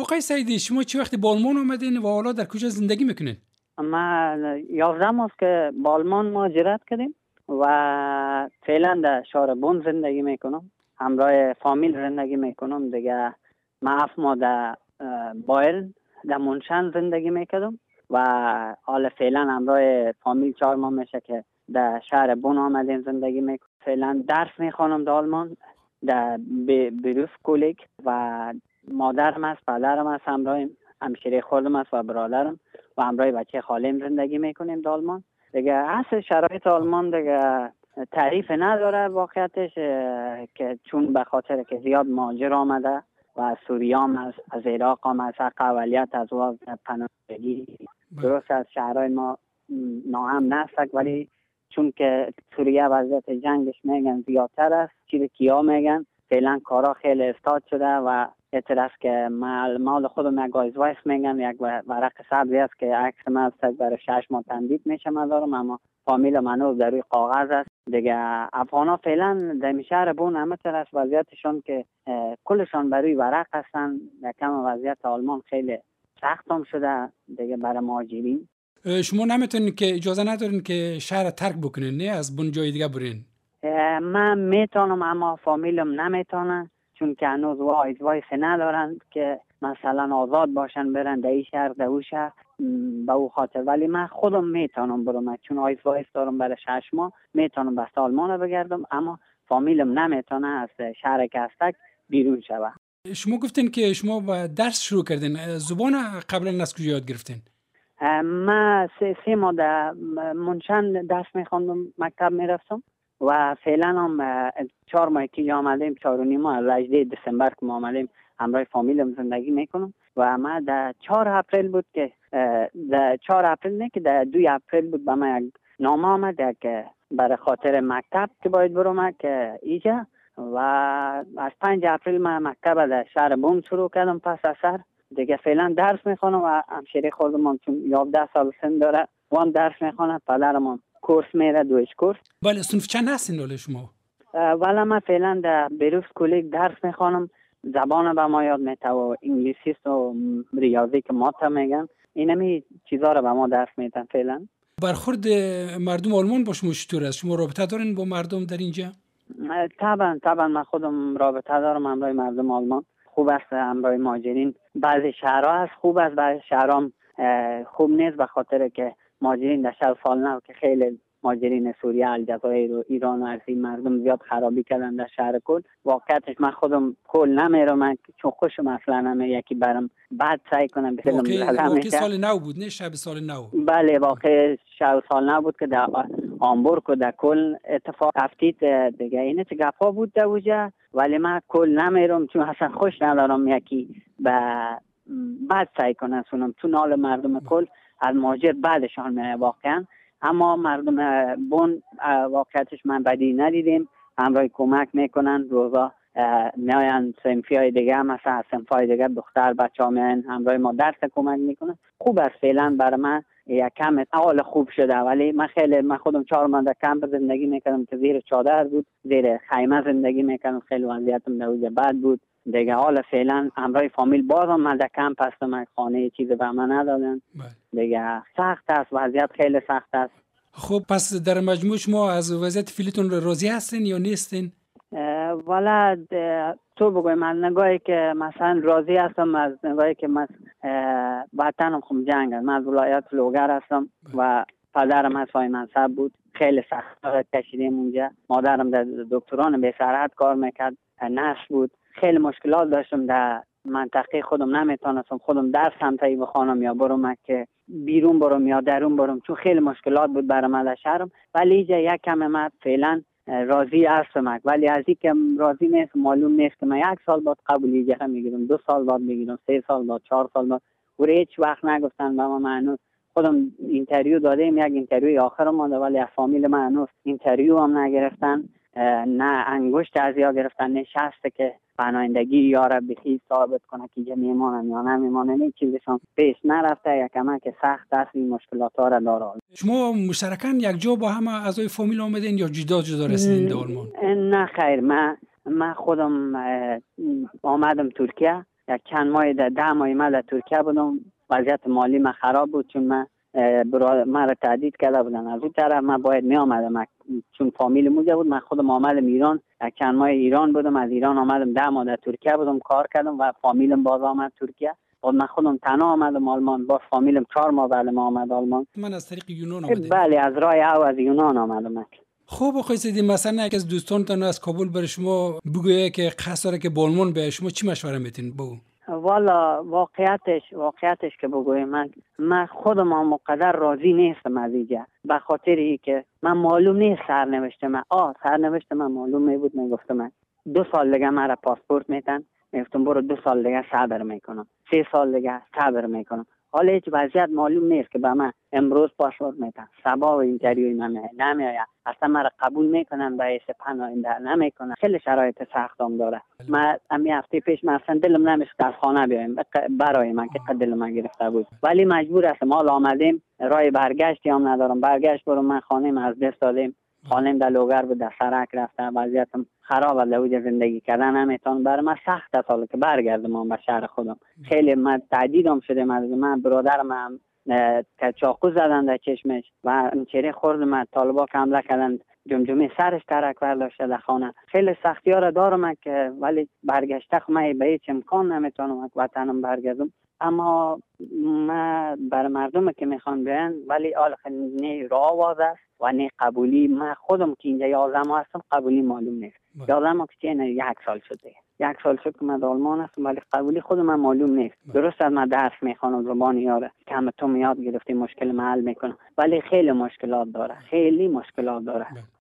آقای سعیدی، شما چه وقت به آلمان آمدین و حالا در کجا زندگی میکنین؟ ما 11 ماست که به آلمان مهاجرت کردیم و فعلا در شهر بون زندگی میکنم. همراه فامیل زندگی میکنم دیگه. ما 7 ماه در بایرن در منشن زندگی میکردم و حالا فعلا همراه فامیل 4 ماه میشه که در شهر بون آمدیم زندگی میکنم. فعلا درس میخوانم در آلمان در بروف کلیک و مادرم است، پدرم است، همشیره خودم است و برادرم و همراه بچه خالیم زندگی میکنیم در آلمان. دیگه اصل شرایط آلمان دیگه تعریف نداره واقعیتش، که چون به خاطر که زیاد مهاجر آمده و از سوریه هم از عراق هم از حق اولیت از واقع پناهندگی. درست از شهرهای ما ناهم نستک، ولی چون که سوریه وضعیت جنگش میگن زیادتر است، چیزی کیا میگن فعلا کارا خیلی استاد شده و اعتراف که مال خودم یک آیزوایس میگن، یک ورق سبزی است که عکس من است برای 6 ماه تمدید میشه مدارم، اما فامیل منو در روی کاغذ است دیگه. افغانا فعلا در شهر بون همه طرف وضعیتشون که کلشان برای ورق هستن. یکم وضعیت آلمان خیلی سخت هم شده دیگه برای مهاجرین. شما نمیتونین که اجازه ندارین که شهر ترک بکنین، نه از بون جای دیگه برین؟ من میتونم اما فامیلم نمیتونه، چون که هنوز وایس ندارن که مثلا آزاد باشن برن در این شهر در اون شهر به او خاطر. ولی من خودم میتونم برم، چون وایس دارم برای 6 ماه میتونم به آلمان بگردم، اما فامیلم نمیتونه از شهر که هستک بیرون شوه. شما گفتین که شما با درس شروع کردین، زبان قبلا از کجا یاد گرفتین؟ من 3 ماه در منشن درس میخوندم، مکتب میرفتم و فعلا هم 4 ماه که آمدیم، 4 و نیم ماه از 18 دسامبر که ما آمدیم همراه فامیلم زندگی میکنم. و ما در 4 اپریل بود که در 4 اپریل نه که در 2 اپریل بود به من یک نامه آمد که برای خاطر مکتب که باید برم که اینجا. و از 5 اپریل من مکتب در شهر بون شروع کردم پس از سر دیگه. فعلا درس میخوانم و همشیره خودم چون 11 سال سن داره وان درس میخوانه، پدرم کورس میره، 2 کورس. بله، صنف چند هستین داله شما؟ والا من فعلا در بروف کلیک درس میخوانم، زبان به ما یاد میته و انگلیسی و ریاضی که ما تا میگن اینمی چیزا رو به ما درس میتن. فعلا برخورد مردم آلمان با شما چطور است؟ شما رابطه دارین با مردم در اینجا؟ طبعا من خودم رابطه دارم همراه مردم آلمان. خوب است همراه مهاجرین. بعضی شهرها هست خوب است، بعضی شهرها خوب نیست، به خاطر که مهاجرین در شهر سالنو که خیلی مهاجرین سوریه، الجزایر و ایران و از این مردم زیاد خرابی کردن در شهر کل. واقعیتش من خودم کل نمیرم چون خوشم اصلا نمیاد یکی برم بعد سعی کنم بفهمم. واقعی سال نو بود نه؟ شب سال نو. بله واقعی شب سال نو بود که در هامبورگ و در کل اتفاق افتید دیگه. اینه چه گپا بود در اوجه، ولی من کل نمیرم چون اصلا خوش ندارم یکی بعد سعی کنم سونم چون حال مردم کل از مهاجر بعدشان میره واقعا. اما مردم بون واقعیتش من بدی ندیدیم، همراه کمک میکنن روزا میاین صنفی های دیگه، مثلا صنف های دیگه دختر بچه ها میاین همراه ما درس کمک میکنن. خوب است فعلا برای من یکم حال خوب شده. ولی من خودم 4 ماه در کمپ زندگی میکردم که زیر چادر بود، زیر خیمه زندگی میکردم، خیلی وضعیتم در اوج بد بود دیگه. حالا فعلا همراه فامیل بازم من در کمپ هستم، خانه چیزی به من ندادن دیگه. سخت است وضعیت، خیلی سخت است. خب پس در مجموع شما از وضعیت فعلیتون راضی هستین یا نیستین؟ والا تو بگوی من نگاهی که مثلا راضی هستم، از نگاهی که وطنم خم جنگ است. من از ولایت لوگر هستم و پدرم از فای منصب بود، خیلی سخت کشیدیم اونجا. مادرم در دکتران بی سرحد کار میکرد، نرس بود. خیلی مشکلات داشتم در منطقه خودم، نمیتونستم خودم درس هم تایی بخوانم یا برم که بیرون برم یا درون برم، چون خیلی مشکلات بود برای من در شهرم. ولی اینجا یک کم من فعلا راضی هستم، ولی از این که راضی نیست معلوم نیست که من 1 سال بعد قبولی جهه میگیرم، 2 سال بعد میگیرم، 3 سال بعد، 4 سال بعد. و هیچ وقت نگفتن به من. خودم اینترویو دادیم، یک اینترویوی آخر مونده ولی از فامیل من هنوز اینترویو هم نگرفتن، نه انگشت از یا گرفتن، نشسته که پناهندگی یا را بخی ثابت کنه که اینجا میمانن یا نمیمانن. این چیزشون پیش نرفته، یکم که سخت است، این مشکلات ها را داره. شما مشترکاً یک جا با همه اعضای فامیل آمدین یا جدا جدا رسیدین در آلمان؟ نه خیر، من خودم آمدم ترکیه یک چند ماه 10 ماه من در ترکیه بودم. وضعیت مالی من خراب بود، چون من مرا تهدید کرده بودن از اون طرف. من باید می آمدم، چون فامیل موجه بود. من خودم آمدم ایران، یک چند ماه ایران بودم. از ایران آمدم 10 ماه در ترکیه بودم، کار کردم و فامیلم باز آمد ترکیه. بعد من خودم تنها آمدم آلمان، با فامیلم 4 ماه بعد ما آمد آلمان. من از طریق یونان آمدم. بله، از راه او از یونان آمدم. خوب آقای سیدی، مثلا یک از دوستانتان از کابل بر شما بگویه که قصد که به آلمان به شما چی مشوره میتین بگو؟ والا واقعیتش که بگویم، من خودم هم مقدر راضی نیستم از اینجا، به خاطری که من معلوم نیست سرنوشت من معلوم میبود. میگفتم من 2 سال دیگه مرا پاسپورت میتن، میگفتم برو 2 سال دیگه صبر میکنم، 3 سال دیگه صبر میکنم. حالا هیچ وضعیت معلوم نیست که به من امروز پاسپورت میتن، صبا و اینترویو نمیآید، اصلا مرا قبول میکنن به حیث پناهنده نمیکنن. خیلی شرایط سختم داره. من همین هفته پیش مثلا دلم نمیشه از خانه بیایم، برای من که دلم من گرفته بود، ولی مجبور هستم. حالا آمدیم، راه برگشتی هم ندارم. برگشت برو، من خانه‌ام از دست دادم. خانه‌ام در لوگر بود، در سرک رفته، وضعیتم خراب، در اوج زندگی کردن نمیتونم. برای من سخت است حالا که برگردم به شهر خودم. خیلی من تهدیدم شده. من برادرم که چاقو زدن در چشمش و چهره خورد. من طالبا که حمله کردن، جمجمه سرش ترک برداشته در خانه. خیلی سختی ها را دارم که، ولی برگشته خب من به هیچ امکان نمیتونم وطنم برگردم. اما من بر مردم که میخوان بیان، ولی نه راه واز است و نه قبولی. من خودم که اینجا 11 ماه هستم، قبولی معلوم نیست. 11 ماه که نه 1 سال شده. 1 سال شد که من در آلمان هستم، ولی قبولی خود من معلوم نیست. درست است من درس میخوانم، زبان یاره که همه تو یاد گرفتی، مشکل حل میکنم، ولی خیلی مشکلات داره.